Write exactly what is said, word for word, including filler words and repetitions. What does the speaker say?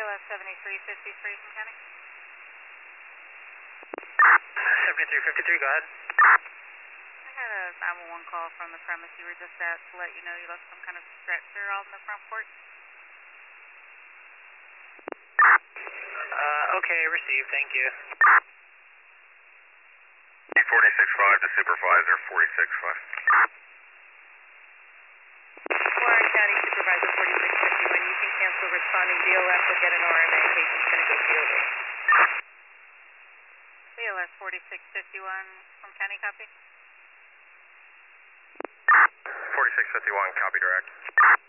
S seventy-three fifty-three from County. seventy-three fifty-three, go ahead. I had a nine one one call from the premise you were just at to let you know you left some kind of stretcher on the front porch. Uh, okay, received, thank you. forty-six five to supervisor, forty-six five. Warren County Supervisor forty-six fifty-one, you can cancel responding B L S or get an R M A. Patient's going to go P O V. B L S forty-six fifty-one from County, copy? forty-six fifty-one, copy direct.